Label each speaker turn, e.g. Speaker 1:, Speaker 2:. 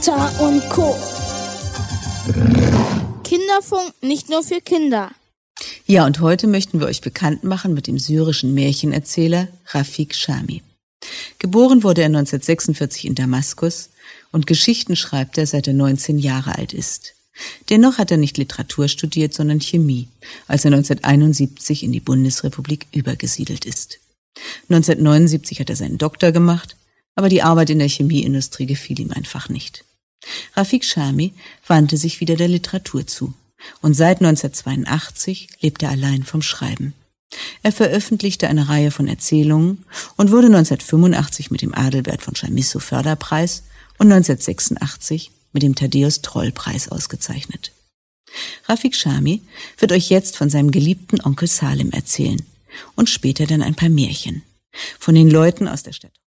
Speaker 1: Martha und Co. Kinderfunk nicht nur für Kinder.
Speaker 2: Ja, und heute möchten wir euch bekannt machen mit dem syrischen Märchenerzähler Rafik Chami. Geboren wurde er 1946 in Damaskus und Geschichten schreibt er, seit er 19 Jahre alt ist. Dennoch hat er nicht Literatur studiert, sondern Chemie, als er 1971 in die Bundesrepublik übergesiedelt ist. 1979 hat er seinen Doktor gemacht, aber die Arbeit in der Chemieindustrie gefiel ihm einfach nicht. Rafik Chami wandte sich wieder der Literatur zu und seit 1982 lebt er allein vom Schreiben. Er veröffentlichte eine Reihe von Erzählungen und wurde 1985 mit dem Adelbert von Chamisso Förderpreis und 1986 mit dem Thaddäus-Troll-Preis ausgezeichnet. Rafik Chami wird euch jetzt von seinem geliebten Onkel Salim erzählen und später dann ein paar Märchen von den Leuten aus der Stadt.